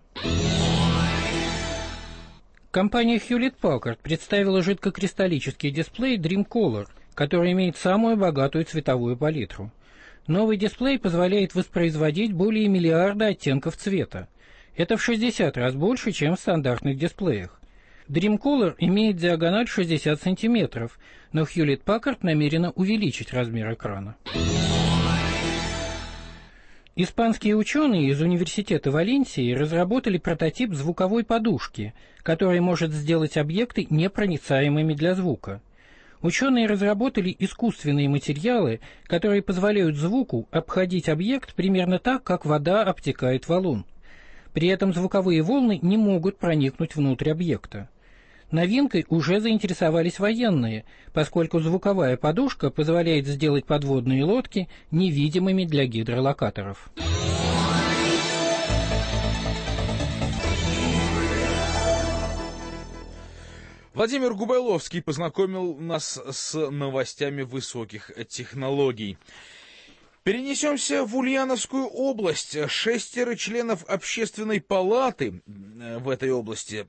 Компания Hewlett-Packard представила жидкокристаллический дисплей Dream Color, который имеет самую богатую цветовую палитру. Новый дисплей позволяет воспроизводить более миллиарда оттенков цвета. Это в шестьдесят раз больше, чем в стандартных дисплеях. Dream Color имеет диагональ шестьдесят сантиметров, но Hewlett-Packard намерена увеличить размер экрана. Испанские ученые из университета Валенсии разработали прототип звуковой подушки, который может сделать объекты непроницаемыми для звука. Ученые разработали искусственные материалы, которые позволяют звуку обходить объект примерно так, как вода обтекает валун. При этом звуковые волны не могут проникнуть внутрь объекта. Новинкой уже заинтересовались военные, поскольку звуковая подушка позволяет сделать подводные лодки невидимыми для гидролокаторов. Владимир Губайловский познакомил нас с новостями высоких технологий. Перенесемся в Ульяновскую область. Шестеро членов общественной палаты в этой области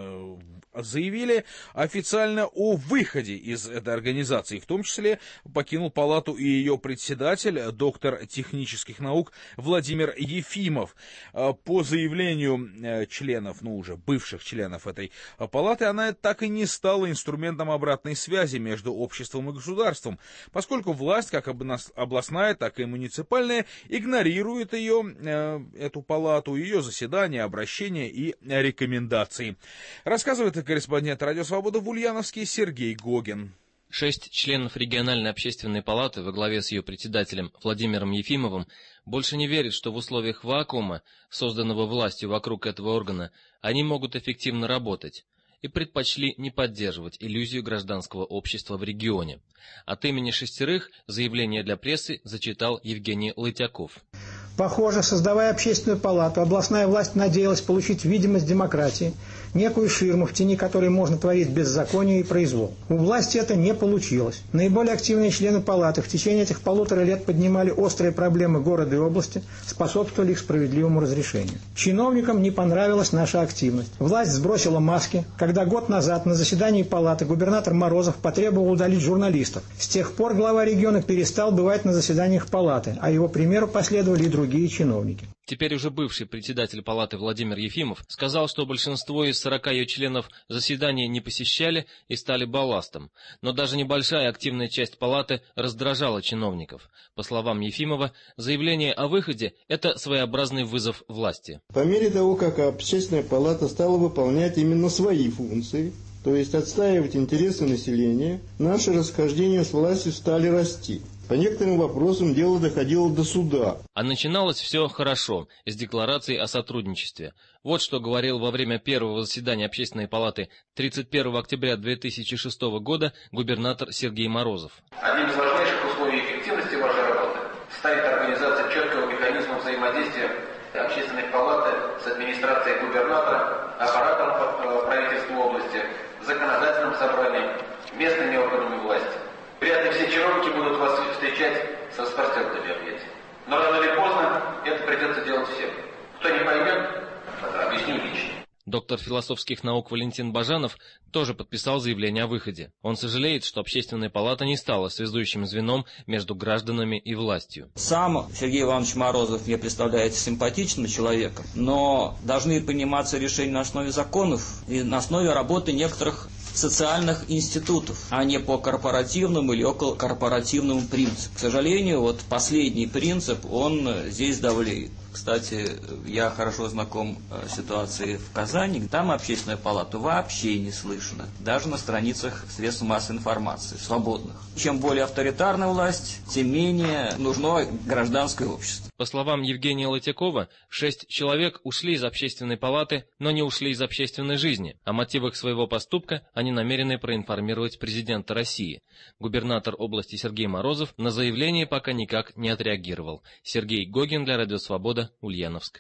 заявили официально о выходе из этой организации. В том числе покинул палату и ее председатель, доктор технических наук Владимир Ефимов. По заявлению членов, ну уже бывших членов этой палаты, она так и не стала инструментом обратной связи между обществом и государством, поскольку власть, как областная, так и муниципальная, игнорирует ее, эту палату, ее заседания, обращения и рекомендации. Рассказывает корреспондент Радио Свобода в Ульяновске Сергей Гогин. Шесть членов региональной общественной палаты во главе с ее председателем Владимиром Ефимовым больше не верят, что в условиях вакуума, созданного властью вокруг этого органа, они могут эффективно работать, и предпочли не поддерживать иллюзию гражданского общества в регионе. От имени шестерых заявление для прессы зачитал Евгений Лытяков. Похоже, создавая общественную палату, областная власть надеялась получить видимость демократии, некую ширму, в тени которой можно творить беззаконие и произвол. У власти это не получилось. Наиболее активные члены палаты в течение этих полутора лет поднимали острые проблемы города и области, способствовали их справедливому разрешению. Чиновникам не понравилась наша активность. Власть сбросила маски, когда год назад на заседании палаты губернатор Морозов потребовал удалить журналистов. С тех пор глава региона перестал бывать на заседаниях палаты, а его примеру последовали и другие чиновники. Теперь уже бывший председатель палаты Владимир Ефимов сказал, что большинство из сорока ее членов заседания не посещали и стали балластом. Но даже небольшая активная часть палаты раздражала чиновников. По словам Ефимова, заявление о выходе – это своеобразный вызов власти. По мере того, как общественная палата стала выполнять именно свои функции, то есть отстаивать интересы населения, наши расхождения с властью стали расти. По некоторым вопросам дело доходило до суда. А начиналось все хорошо, с декларацией о сотрудничестве. Вот что говорил во время первого заседания Общественной палаты тридцать первого октября две тысячи шестого года губернатор Сергей Морозов. Одним из важнейших условий эффективности вашей работы станет организация четкого механизма взаимодействия Общественной палаты с администрацией губернатора, аппаратом правительства области, законодательным собранием, местными органами власти. Вряд ли все чиновники будут вас встречать с распростертыми объятиями. Но рано или поздно это придется делать всем. Кто не поймет, объясню лично. Доктор философских наук Валентин Бажанов тоже подписал заявление о выходе. Он сожалеет, что Общественная палата не стала связующим звеном между гражданами и властью. Сам Сергей Иванович Морозов мне представляется симпатичным человеком, но должны приниматься решения на основе законов и на основе работы некоторых социальных институтов, а не по корпоративному или околокорпоративному принципу. К сожалению, вот последний принцип, он здесь давлеет. Кстати, я хорошо знаком с ситуацией в Казани. Там общественную палату вообще не слышно. Даже на страницах средств массовой информации, свободных. Чем более авторитарная власть, тем менее нужно гражданское общество. По словам Евгения Лытякова, шесть человек ушли из общественной палаты, но не ушли из общественной жизни. О мотивах своего поступка они намерены проинформировать президента России. Губернатор области Сергей Морозов на заявление пока никак не отреагировал. Сергей Гогин для Радио Свобода, Ульяновск.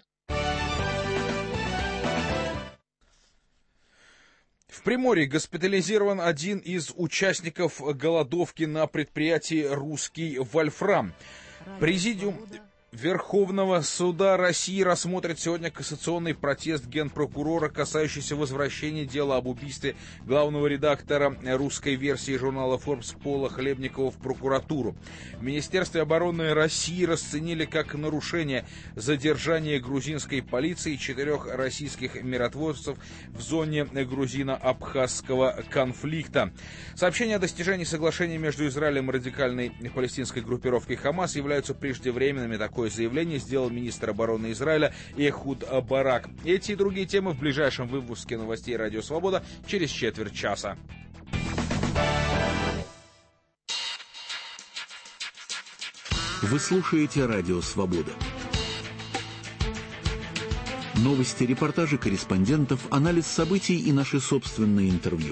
В Приморье госпитализирован один из участников голодовки на предприятии «Русский Вольфрам». Президиум Верховного суда России рассмотрит сегодня кассационный протест генпрокурора, касающийся возвращения дела об убийстве главного редактора русской версии журнала Forbes Пола Хлебникова в прокуратуру. В Министерстве обороны России расценили как нарушение задержание грузинской полиции четырех российских миротворцев в зоне грузино-абхазского конфликта. Сообщения о достижении соглашения между Израилем и радикальной палестинской группировкой «Хамас» являются преждевременными. Такое Такое заявление сделал министр обороны Израиля Эхуд Барак. Эти и другие темы в ближайшем выпуске новостей «Радио Свобода» через четверть часа. Вы слушаете «Радио Свобода». Новости, репортажи корреспондентов, анализ событий и наши собственные интервью.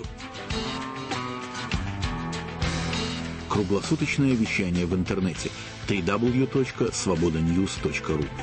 Круглосуточное вещание в интернете дабл ю дабл ю дабл ю точка свобода ньюс точка ру.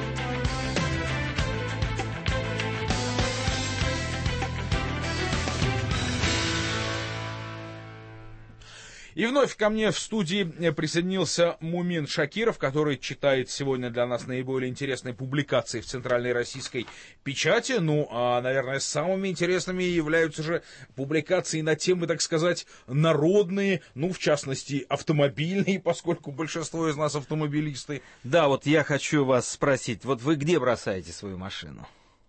И вновь ко мне в студии присоединился Мумин Шакиров, который читает сегодня для нас наиболее интересные публикации в центральной российской печати. Ну, а, наверное, самыми интересными являются же публикации на темы, так сказать, народные, ну, в частности, автомобильные, поскольку большинство из нас автомобилисты. Да, вот я хочу вас спросить, вот вы где бросаете свою машину?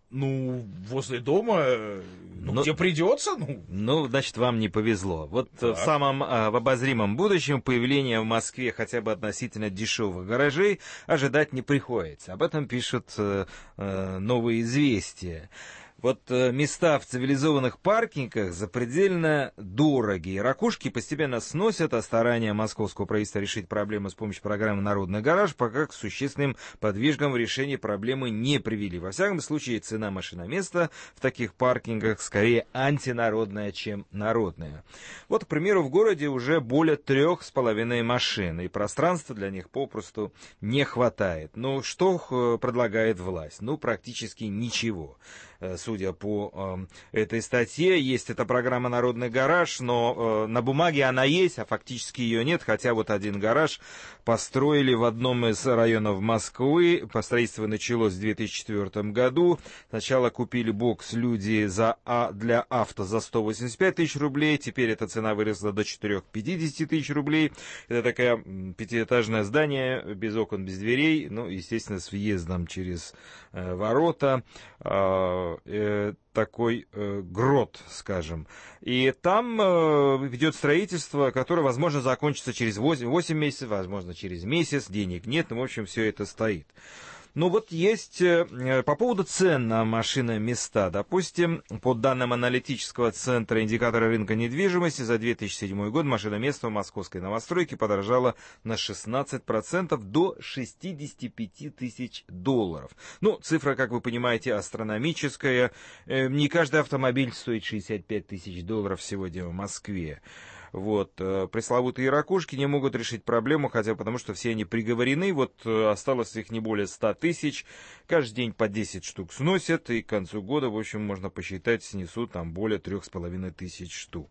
Ну, возле дома, ну, ну, где придется, ну. Ну, значит, вам не повезло. Вот так. в самом, а, в обозримом будущем появление в Москве хотя бы относительно дешевых гаражей ожидать не приходится. Об этом пишут э, э, новые известия. Вот э, места в цивилизованных паркингах запредельно дорогие. Ракушки постепенно сносят, а старания московского правительства решить проблему с помощью программы «Народный гараж» пока к существенным подвижкам в решении проблемы не привели. Во всяком случае, цена машиноместа в таких паркингах скорее антинародная, чем народная. Вот, к примеру, в городе уже более трех с половиной машин, и пространства для них попросту не хватает. Ну, что предлагает власть? Ну, практически ничего. Судя по э, этой статье, есть эта программа «Народный гараж», но э, на бумаге она есть, а фактически ее нет, хотя вот один гараж построили в одном из районов Москвы. Строительство началось в две тысячи четвёртом году. Сначала купили бокс люди за, а, для авто за сто восемьдесят пять тысяч рублей, теперь эта цена выросла до четыреста пятьдесят тысяч рублей. Это такое пятиэтажное здание, без окон, без дверей, ну, естественно, с въездом через э, ворота. Э, э, такой э, грот, скажем. И там э, ведет строительство, которое, возможно, закончится через восемь, восемь месяцев, возможно, через месяц. Денег нет, но, в общем, все это стоит. Ну вот есть э, по поводу цен на машиноместа. Допустим, по данным аналитического центра индикатора рынка недвижимости, за две тысячи седьмой год машиноместо в московской новостройке подорожало на шестнадцать процентов до шестьдесят пять тысяч долларов. Ну, цифра, как вы понимаете, астрономическая. Э, не каждый автомобиль стоит шестьдесят пять тысяч долларов сегодня в Москве. Вот, пресловутые ракушки не могут решить проблему, хотя потому что все они приговорены, вот осталось их не более ста тысяч, каждый день по десять штук сносят, и к концу года, в общем, можно посчитать, снесут там более трех с половиной тысяч штук.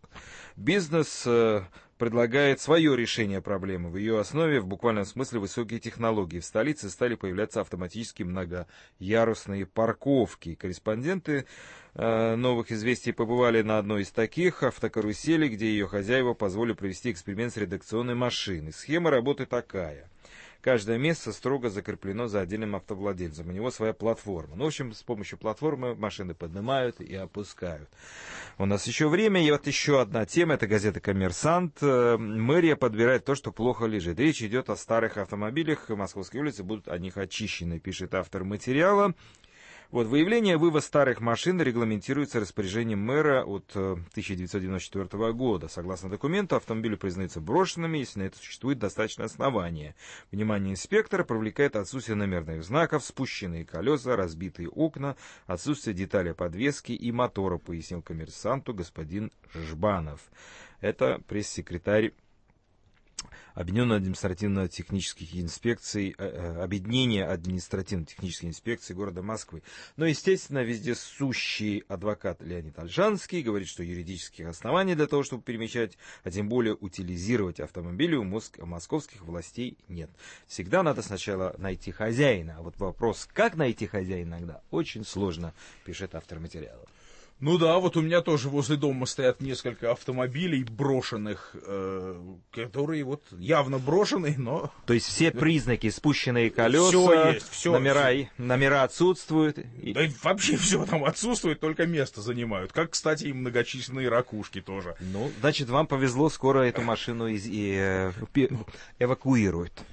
Бизнес предлагает свое решение проблемы. В ее основе, в буквальном смысле, высокие технологии. В столице стали появляться автоматические многоярусные парковки. Корреспонденты э, новых известий побывали на одной из таких, автокарусели, где ее хозяева позволили провести эксперимент с редакционной машиной. Схема работы такая. Каждое место строго закреплено за отдельным автовладельцем. У него своя платформа. Ну, в общем, с помощью платформы машины поднимают и опускают. У нас еще время. И вот еще одна тема. Это газета «Коммерсант». Мэрия подбирает то, что плохо лежит. Речь идет о старых автомобилях. Московские улицы будут от них очищены, пишет автор материала. Вот, выявление и вывоз старых машин регламентируется распоряжением мэра от тысяча девятьсот девяносто четвёртого года. Согласно документу, автомобили признаются брошенными, если на это существует достаточное основание. Внимание инспектора привлекает отсутствие номерных знаков, спущенные колеса, разбитые окна, отсутствие деталей подвески и мотора, пояснил «Коммерсанту» господин Жбанов. Это пресс-секретарь Объединенной административно-технических инспекций, э, Объединение административно-технических инспекций города Москвы. Но, естественно, вездесущий адвокат Леонид Ольшанский говорит, что юридических оснований для того, чтобы перемещать, а тем более утилизировать автомобили у моск- московских властей нет. Всегда надо сначала найти хозяина. А вот вопрос, как найти хозяина, иногда очень сложно, пишет автор материала. Ну да, вот у меня тоже возле дома стоят несколько автомобилей брошенных, э, которые вот явно брошенные, но... То есть все признаки, спущенные колеса, все есть, все, номера, все. номера отсутствуют. Да и вообще все там отсутствует, только место занимают. Как, кстати, и многочисленные ракушки тоже. Ну, значит, вам повезло, скоро эту машину из, и, э, эвакуируют.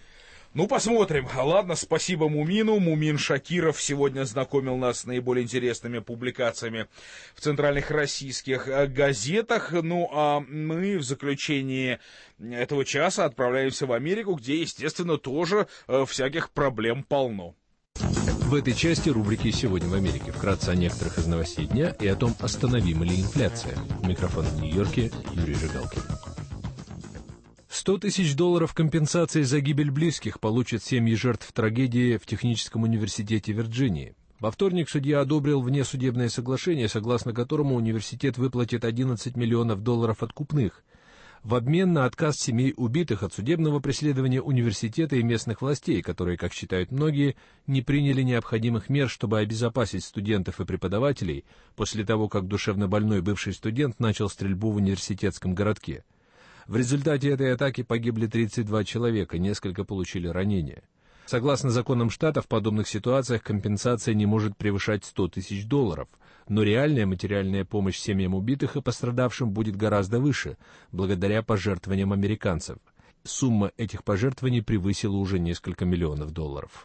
Ну, посмотрим. Ладно, спасибо Мумину. Мумин Шакиров сегодня знакомил нас с наиболее интересными публикациями в центральных российских газетах. Ну, а мы в заключении этого часа отправляемся в Америку, где, естественно, тоже э, всяких проблем полно. В этой части рубрики «Сегодня в Америке» вкратце о некоторых из новостей дня и о том, остановима ли инфляция. Микрофон в Нью-Йорке, Юрий Жигалкин. сто тысяч долларов компенсации за гибель близких получат семьи жертв трагедии в Техническом университете Вирджинии. Во вторник судья одобрил внесудебное соглашение, согласно которому университет выплатит одиннадцать миллионов долларов откупных в обмен на отказ семей убитых от судебного преследования университета и местных властей, которые, как считают многие, не приняли необходимых мер, чтобы обезопасить студентов и преподавателей после того, как душевнобольной бывший студент начал стрельбу в университетском городке. В результате этой атаки погибли тридцать два человека, несколько получили ранения. Согласно законам штата, в подобных ситуациях компенсация не может превышать сто тысяч долларов, но реальная материальная помощь семьям убитых и пострадавшим будет гораздо выше, благодаря пожертвованиям американцев. Сумма этих пожертвований превысила уже несколько миллионов долларов.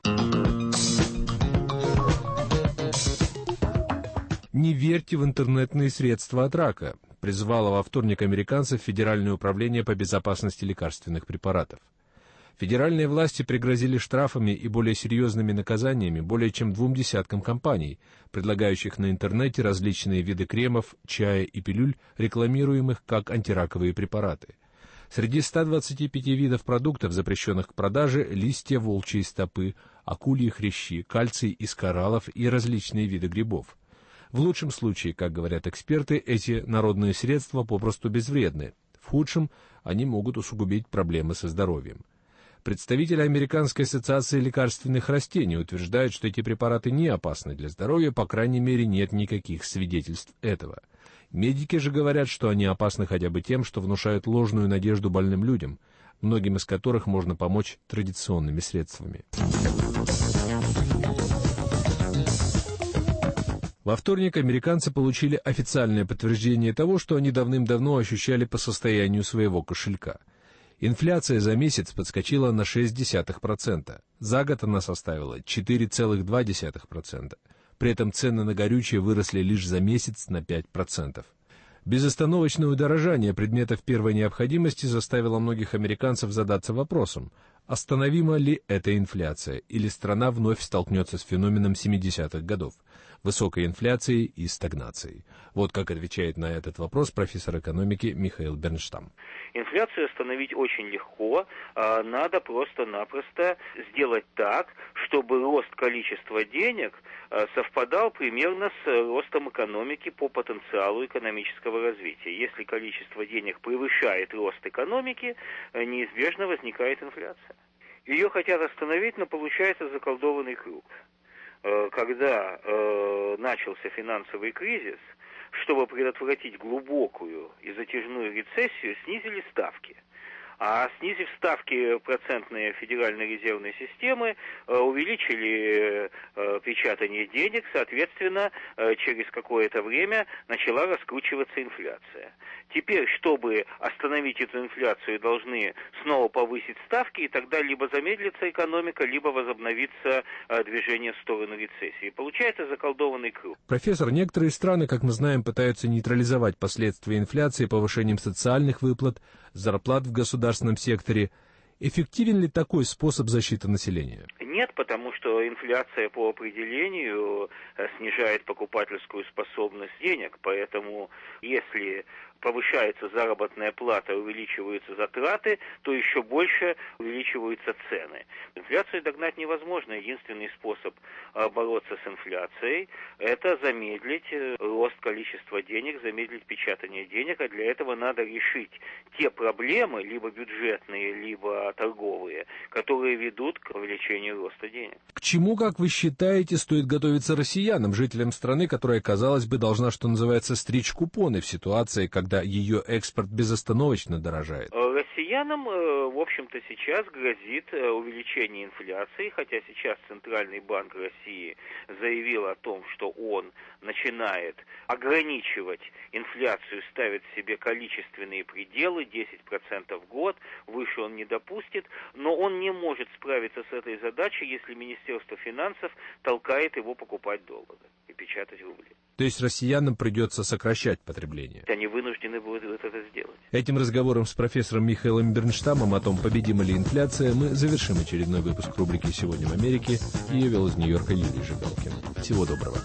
Не верьте в интернетные средства от рака, призвало во вторник американцев Федеральное управление по безопасности лекарственных препаратов. Федеральные власти пригрозили штрафами и более серьезными наказаниями более чем двум десяткам компаний, предлагающих на интернете различные виды кремов, чая и пилюль, рекламируемых как антираковые препараты. Среди ста двадцати пяти видов продуктов, запрещенных к продаже, листья волчьей стопы, акульи хрящи, кальций из кораллов и различные виды грибов. В лучшем случае, как говорят эксперты, эти народные средства попросту безвредны. В худшем они могут усугубить проблемы со здоровьем. Представители Американской ассоциации лекарственных растений утверждают, что эти препараты не опасны для здоровья, по крайней мере, нет никаких свидетельств этого. Медики же говорят, что они опасны хотя бы тем, что внушают ложную надежду больным людям, многим из которых можно помочь традиционными средствами. Во вторник американцы получили официальное подтверждение того, что они давным-давно ощущали по состоянию своего кошелька. Инфляция за месяц подскочила на шесть десятых процента. За год она составила четыре целых две десятых процента. При этом цены на горючее выросли лишь за месяц на пять процентов. Безостановочное удорожание предметов первой необходимости заставило многих американцев задаться вопросом, остановима ли эта инфляция, или страна вновь столкнется с феноменом семидесятых годов, высокой инфляцией и стагнацией. Вот как отвечает на этот вопрос профессор экономики Михаил Бернштам. Инфляцию остановить очень легко, надо просто-напросто сделать так, чтобы рост количества денег совпадал примерно с ростом экономики по потенциалу экономического развития. Если количество денег превышает рост экономики, неизбежно возникает инфляция. Ее хотят остановить, но получается заколдованный круг. Когда э, начался финансовый кризис, чтобы предотвратить глубокую и затяжную рецессию, снизили ставки. А снизив ставки процентные Федеральной резервной системы, увеличили печатание денег, соответственно, через какое-то время начала раскручиваться инфляция. Теперь, чтобы остановить эту инфляцию, должны снова повысить ставки, и тогда либо замедлится экономика, либо возобновится движение в сторону рецессии. Получается заколдованный круг. Профессор, некоторые страны, как мы знаем, пытаются нейтрализовать последствия инфляции повышением социальных выплат, зарплат в государственном секторе. Эффективен ли такой способ защиты населения? Нет, потому что инфляция по определению снижает покупательскую способность денег, поэтому если повышается заработная плата, увеличиваются затраты, то еще больше увеличиваются цены. Инфляцию догнать невозможно. Единственный способ бороться с инфляцией – это замедлить рост количества денег, замедлить печатание денег, а для этого надо решить те проблемы, либо бюджетные, либо торговые, которые ведут к увеличению роста денег. К чему, как вы считаете, стоит готовиться россиянам, жителям страны, которая, казалось бы, должна, что называется, стричь купоны в ситуации, когда ее экспорт безостановочно дорожает? Россиян россиянам, в общем-то, сейчас грозит увеличение инфляции, хотя сейчас Центральный банк России заявил о том, что он начинает ограничивать инфляцию, ставит себе количественные пределы, десять процентов в год, выше он не допустит, но он не может справиться с этой задачей, если Министерство финансов толкает его покупать доллары и печатать рубли. То есть россиянам придется сокращать потребление? Они вынуждены будут это сделать. Этим разговором с профессором Михаилом Бернштамом о том, победима ли инфляция, мы завершим очередной выпуск рубрики «Сегодня в Америке». Ее вел из Нью-Йорка Юрий Жигалкин. Всего доброго.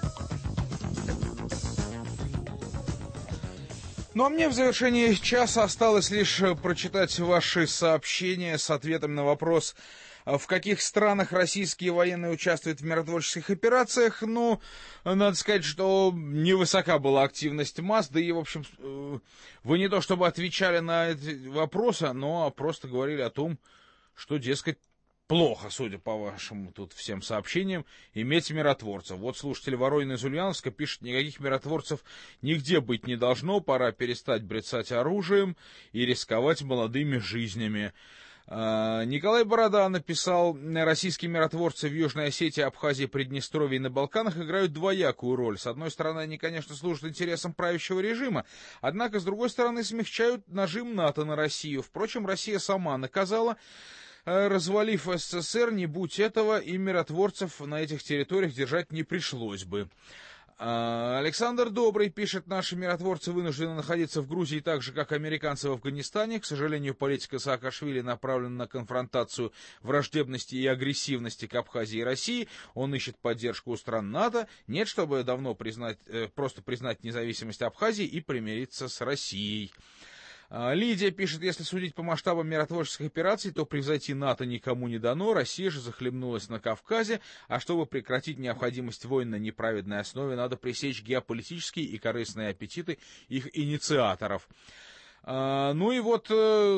Ну а мне в завершении часа осталось лишь прочитать ваши сообщения с ответами на вопрос, в каких странах российские военные участвуют в миротворческих операциях. Ну, надо сказать, что невысока была активность масс, да и, в общем, вы не то чтобы отвечали на эти вопросы, но просто говорили о том, что, дескать, плохо, судя по вашим тут всем сообщениям, иметь миротворцев. Вот слушатель Воронин из Ульяновска пишет: никаких миротворцев нигде быть не должно, пора перестать брецать оружием и рисковать молодыми жизнями. Николай Борода написал: российские миротворцы в Южной Осетии, Абхазии, Приднестровье и на Балканах играют двоякую роль. С одной стороны, они, конечно, служат интересам правящего режима, однако, с другой стороны, смягчают нажим НАТО на Россию. Впрочем, Россия сама наказала, развалив СССР, не будь этого, и миротворцев на этих территориях держать не пришлось бы. Александр Добрый пишет: наши миротворцы вынуждены находиться в Грузии так же, как американцы в Афганистане. К сожалению, политика Саакашвили направлена на конфронтацию враждебности и агрессивности к Абхазии и России. Он ищет поддержку у стран НАТО. Нет, чтобы давно признать, просто признать независимость Абхазии и примириться с Россией. Лидия пишет: если судить по масштабам миротворческих операций, то превзойти НАТО никому не дано, Россия же захлебнулась на Кавказе, а чтобы прекратить необходимость войн на неправедной основе, надо пресечь геополитические и корыстные аппетиты их инициаторов. Ну и вот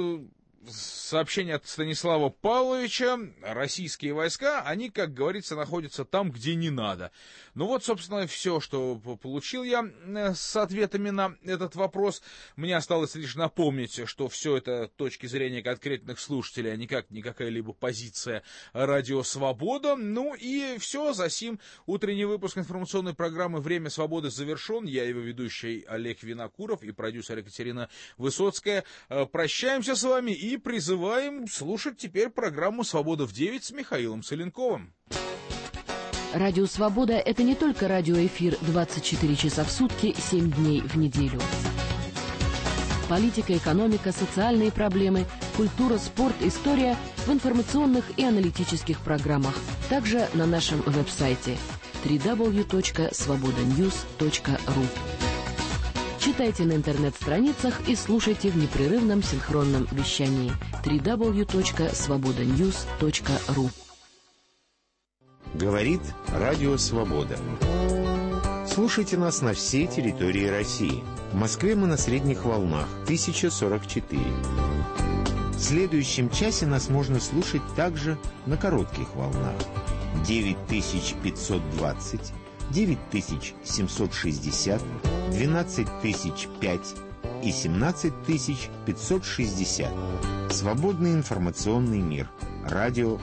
сообщение от Станислава Павловича: российские войска, они, как говорится, находятся там, где не надо. Ну вот, собственно, все, что получил я с ответами на этот вопрос. Мне осталось лишь напомнить, что все это точки зрения конкретных слушателей, а никак не какая-либо позиция Радио Свобода. Ну и все, засим утренний выпуск информационной программы «Время свободы» завершен. Я его ведущий Олег Винокуров и продюсер Екатерина Высоцкая. Прощаемся с вами и призываем слушать теперь программу «Свобода в девять» с Михаилом Соленковым. Радио «Свобода» — это не только радиоэфир двадцать четыре часа в сутки, семь дней в неделю. Политика, экономика, социальные проблемы, культура, спорт, история в информационных и аналитических программах. Также на нашем веб-сайте дабл ю дабл ю дабл ю точка свобода ньюс точка ру. Читайте на интернет-страницах и слушайте в непрерывном синхронном вещании дабл ю дабл ю дабл ю точка свобода ньюс точка ру. Говорит Радио Свобода. Слушайте нас на всей территории России. В Москве мы на средних волнах тысяча сорок четыре. В следующем часе нас можно слушать также на коротких волнах девять тысяч пятьсот двадцать, девять тысяч семьсот шестьдесят, двенадцать тысяч пять и семнадцать тысяч пятьсот шестьдесят. Свободный информационный мир. Радио